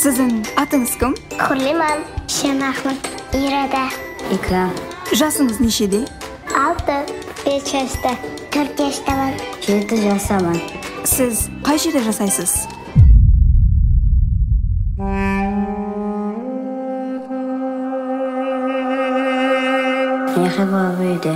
Sizin atınız kim? Hurliman, Şenahmet, İrada. İkram. Жасыңыз нешеде? 6, 5 yaşta, 4 yaştaman. 7 жасамын. Siz қай жерде жасайсыз? Yaxşı babıydı.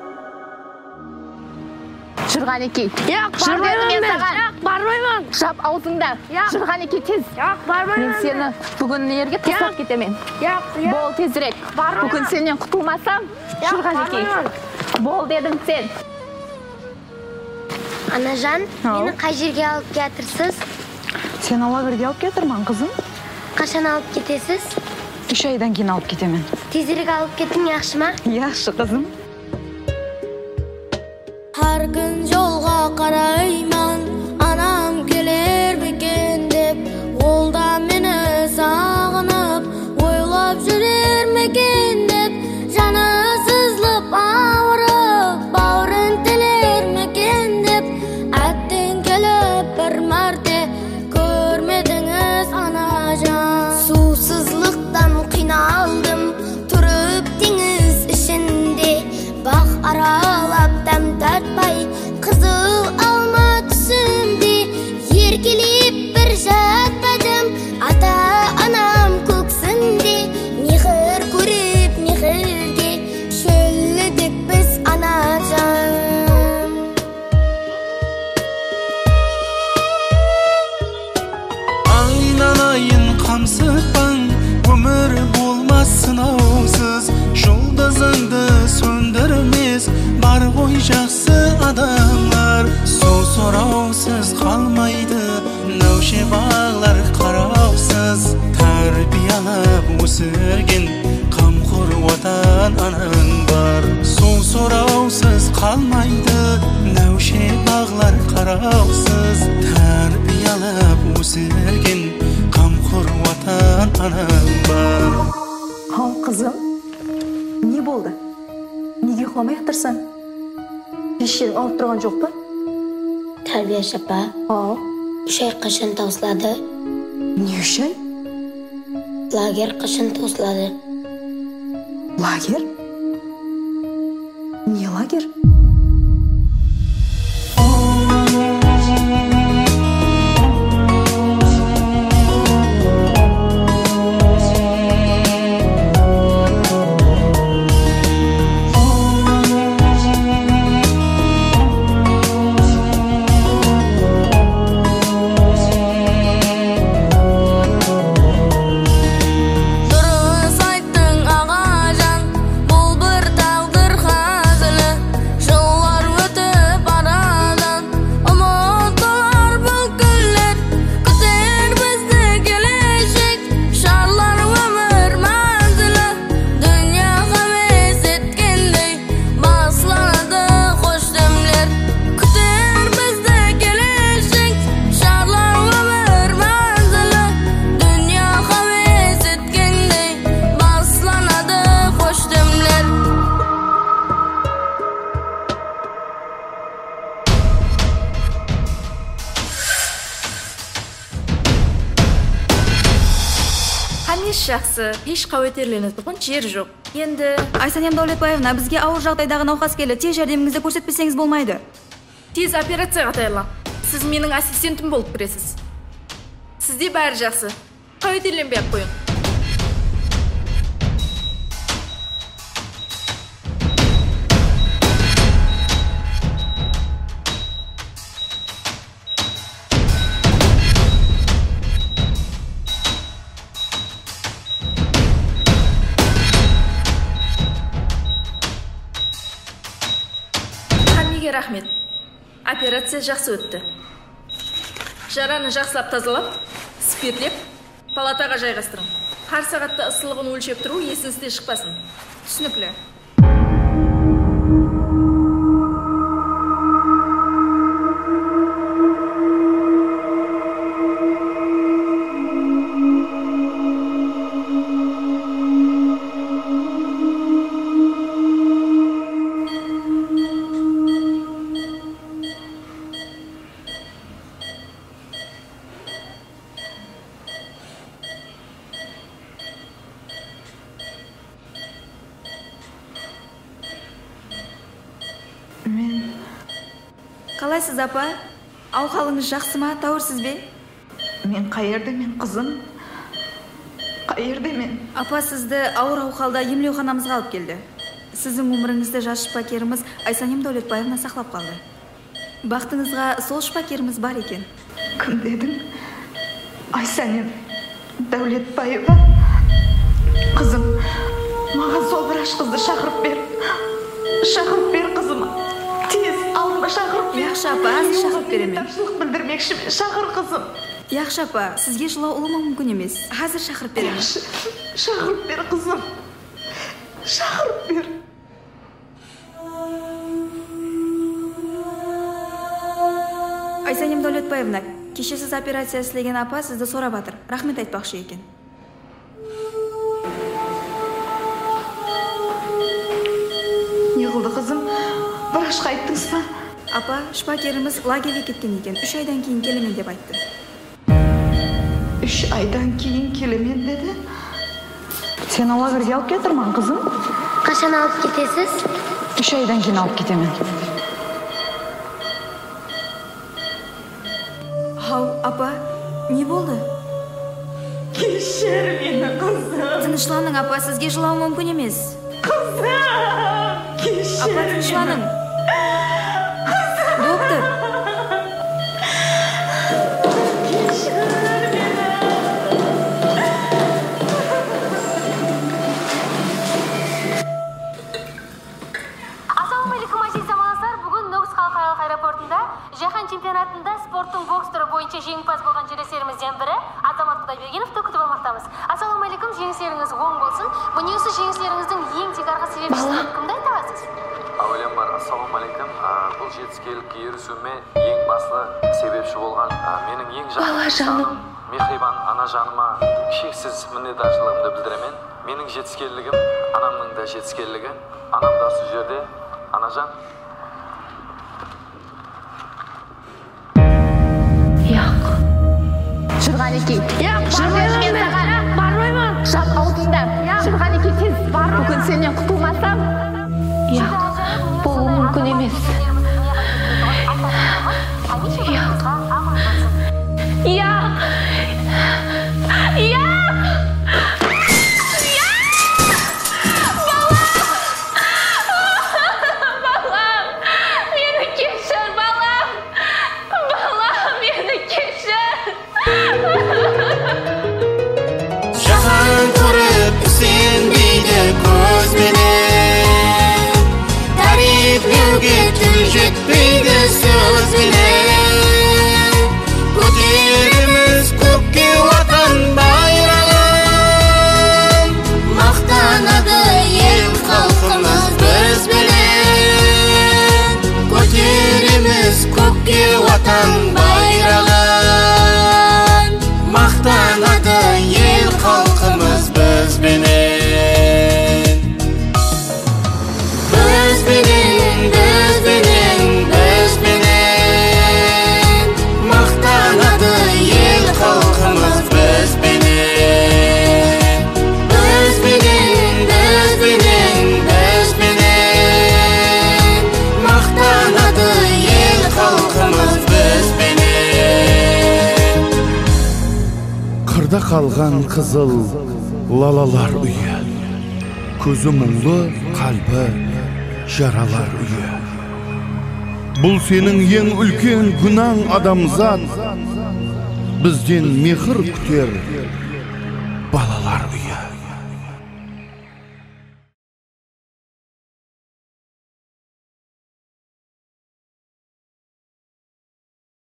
Şırğaneki. Yok, barmayman ben. Yok, barmayman. Жап аузыңда. Шырғанеке тез. Yok, barmayman. Мен сені бүгін ерге тастап кетемін. Yok, yok. Бол тезірек. Бармаймын. Бүгін сенен құтылмасам, Шырғанеке. бармаймын. Бол дедің сен. Anajan, Ау. meni qay yerga olib ketirsiz? Sen lavabirga olib ketirman qizim. Qachon olib ketasiz? 3 oydan keyin olib ketaman. Tezroq olib keting, yaxshimi? Yaxshi qizim. Har kun yo'lga qarayman, anam kelermikin deb, yo'lda meni sog'inib, o'ylab yurarmikin deb, joni sızlab og'rib, bag'rin tilermikin deb, atding kelib bir marta ko'rmadingiz onajon. Suvsizlikdan qiynaldim, turib dengiz ishinde, baq aralab dam tatmay, qizil olma tusimdi, yerkilib bir jatmadim, ata anam ko'ksindi, mehr ko'rib mehrga sho'lladik biz onajon. Aylanayın kamsıkpan, ömür bulmaz sınavsız. Жұлдызыңды söndürmez, бар ғой жақсы адамlar. Сол сұраусыз қалмайды, нәуше бағлар қараусыз. Тәрбиялап өсірген қамқор отан анаң бар. Сол сұраусыз қалмайды, нәуше бағлар қараусыз. Тәрбиялап өсірген қамқор отан анаң бар. Ha qizim. Ne bo'ldi? Nega uxlamay yotirsan? Beshing olib turgan yo'qmi? Tarbiyash opa, Ha. o'sha qachon tozladi? Ne ushay? Lager qachon tozladi? Lager? Ne lager? Dürüst ayttың ağacan, бұл бір тағдыр hazili. Жылдар өтіп арадан, ұмытылар бұл күндер. Күтер бізді келешек, шарлар өмір manzili. Dünya heves etkендей, басылады хош демлер. Күтер бізді келешек, шарлар өмір manzili. Dünya heves etkендей, басылады хош демлер. Қанеш жақсы, еш қауетерленіп тұрған жер жоқ. Енді Айсанем Даулетбаевна, бізге ауыр жағдайдағы науқас келді. Тез жәрдеміңізді көрсетпесеңіз болмайды. Тез операцияға даярлан. Сіз менің ассистентім болып кіресіз. Сізде бәрі жақсы. Қауетерленбей ақ қойын. Ханниге рахмет. Операция жақсы өтті. Жараны жақсылап тазалап, спиртлеп, палатаға жайғастырың. Har сағатта ысылығын өлшеп тұру есіңізде шықпасын. Түсінікті. Қалайсыз, апа? Ауқалыңыз жақсы ма, тауырсыз бе? Мен қайердемен, қызым? Қайердемен? Апа, сізді ауыр ауқалда емлеуханамызға алып келді. Сіздің өміріңізді жас шпакеріміз Айсанем Дәулетбаевна сақлап қалды. Бақтыңызға сол шпакеріміз бар екен. Кім дедің? Айсанем Дәулетбаева? Қызым, маған сол біраш қызды шақырып бер. Шақырып бер, қызым. Тез, алдыма шақырып бер. Яқшы, апа, аз шақырып беремен. Тапшылық білдірмекші, шақыр, қызым. Яқшы, апа, сізге жылау ұлыма мүмкін емес. Қазір шақырып беремін. Шақырып бер, қызым. Шақырып бер. Айсанем Дәулетбаевна, кеше сіз операция істеген апа сізді сорап жатыр. Рахмет айтпақшы екен. Не қылды, қызым? Бірашқа айттыңыз ба? Апа, шпакеріміз лагерге кеткен екен. 3 айдан кейін келемен деп айтты. 3 айдан кейін келемен деді? Сен лагерге алып кетірмін, қызым? Қашан алып кетесіз? 3 айдан кейін алып кетемен. Хау, апа, не болды? Кешір мені, қызым. Тынышланың, апа, сізге жылау мүмкін емес. Қызым, кешір Апа, тынышланың. Доктор. Ассалаумағалейкум, әзиз замандастар. Бүгін Ногс халықаралық аэропортында жаһан чемпионатында спорттың бокс түрі бойынша жеңімпаз болған жерлестерімізден бірі Азамат Құдайбергеновті күтіп алмақтамыз. Ассалаумағалейкум, жеңістеріңіз оң болсын. Міне осы жеңістеріңіздің ең текарғы себепшісін кімді айта аласыз? Әуелен бар, ассалаумағалейкум. Бұл жетістікке ерісуіме ең басты себепші болған менің ең жақын insanым Мехрибан ана жаныма шексіз міннетажылығымды білдіремін. Менің жетіскерлігім, анамның да жетіскерлігі. Анам да осы жерде, анажан. Яқ. Жүрғанеке. Жүргенмен саған. Бармаймын. Жап аузында. Жүрғанеке тез. Бүгін сенен құтылмасам. Яқ. Бұл мүмкін емес. Яқ. Яқ. Яқ. Жетпейді сөзбенен көтеріміз көкке ватан байрағын Мақтанады ел халқымыз бізбенен көтеріміз көкке ватан байрағын мақтанады ел халқымыз бізбенен қалған қызыл лалалар үйі, көзі мұңлы, қалбы жаралар үйі. Бұл сенің ең үлкен күнәң адамзат, бізден мехір күтер балалар үйі.